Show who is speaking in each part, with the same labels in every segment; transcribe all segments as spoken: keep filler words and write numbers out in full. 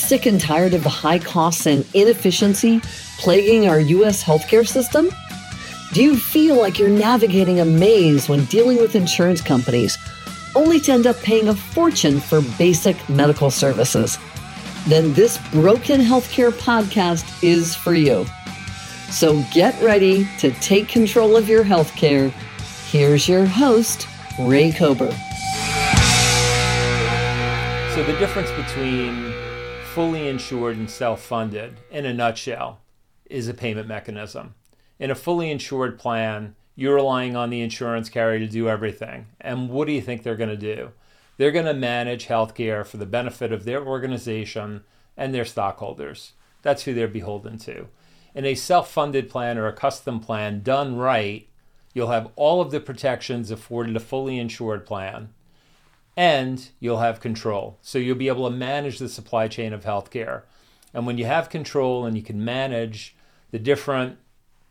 Speaker 1: sick and tired of the high costs and inefficiency plaguing our U S healthcare system? Do you feel like you're navigating a maze when dealing with insurance companies, only to end up paying a fortune for basic medical services? Then this Broken Healthcare podcast is for you. So get ready to take control of your healthcare. Here's your host, Ray Kober.
Speaker 2: So the difference between fully insured and self-funded, in a nutshell, is a payment mechanism. In a fully insured plan, you're relying on the insurance carrier to do everything. And what do you think they're going to do? They're going to manage healthcare for the benefit of their organization and their stockholders. That's who they're beholden to. In a self-funded plan or a custom plan done right, you'll have all of the protections afforded a fully insured plan, and you'll have control. So you'll be able to manage the supply chain of healthcare. And when you have control and you can manage the different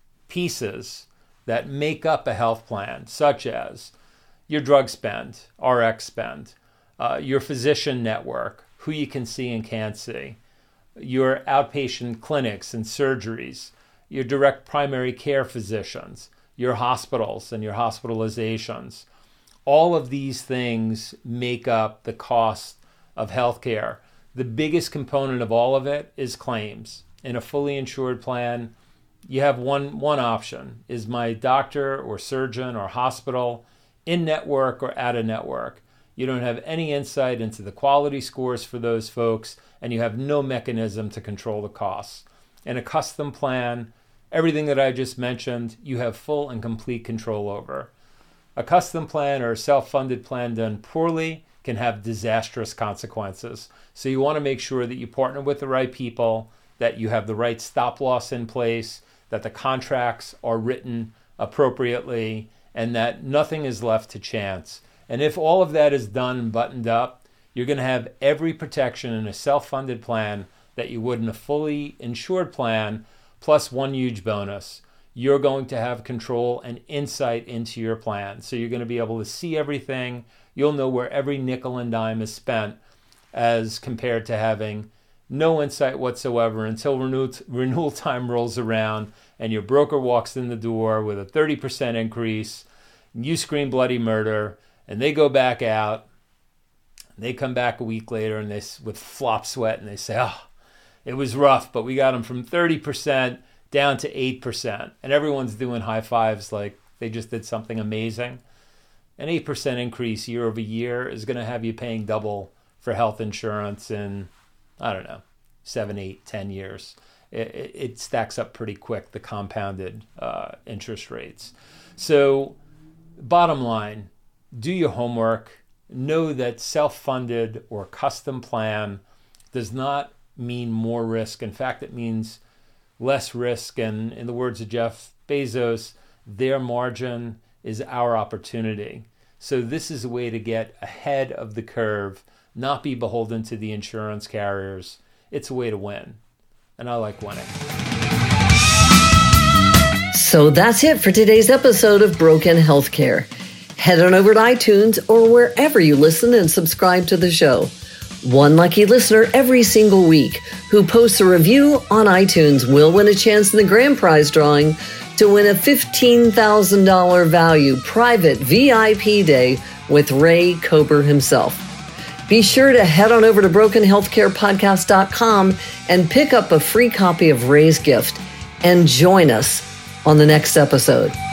Speaker 2: pieces that make up a health plan, such as your drug spend, R X spend, uh, your physician network, who you can see and can't see, your outpatient clinics and surgeries, your direct primary care physicians, your hospitals and your hospitalizations. All of these things make up the cost of healthcare. The biggest component of all of it is claims. In a fully insured plan, you have one, one option. Is my doctor or surgeon or hospital in network or out of network? You don't have any insight into the quality scores for those folks, and you have no mechanism to control the costs. In a custom plan, everything that I just mentioned, you have full and complete control over. A custom plan or a self-funded plan done poorly can have disastrous consequences. So you want to make sure that you partner with the right people, that you have the right stop loss in place, that the contracts are written appropriately, and that nothing is left to chance. And if all of that is done and buttoned up, you're going to have every protection in a self-funded plan that you would in a fully insured plan, plus one huge bonus. You're going to have control and insight into your plan. So you're going to be able to see everything. You'll know where every nickel and dime is spent, as compared to having no insight whatsoever until renewal, renewal time rolls around and your broker walks in the door with a thirty percent increase. You scream bloody murder, and they go back out. And they come back a week later and they with flop sweat and they say, oh, it was rough, but we got them from thirty percent down to eight percent. And everyone's doing high fives like they just did something amazing. An eight percent increase year over year is going to have you paying double for health insurance in, I don't know, seven, eight, ten years. It, it, it stacks up pretty quick, the compounded uh, interest rates. So bottom line, do your homework. Know that self-funded or custom plan does not mean more risk. In fact, it means less risk, and in the words of Jeff Bezos, their margin is our opportunity. So this is a way to get ahead of the curve, not be beholden to the insurance carriers. It's a way to win, and I like winning.
Speaker 1: So that's it for today's episode of Broken Healthcare. Head on over to iTunes or wherever you listen and subscribe to the show. One lucky listener every single week who posts a review on iTunes will win a chance in the grand prize drawing to win a fifteen thousand dollars value private V I P day with Ray Kober himself. Be sure to head on over to broken healthcare podcast dot com and pick up a free copy of Ray's gift and join us on the next episode.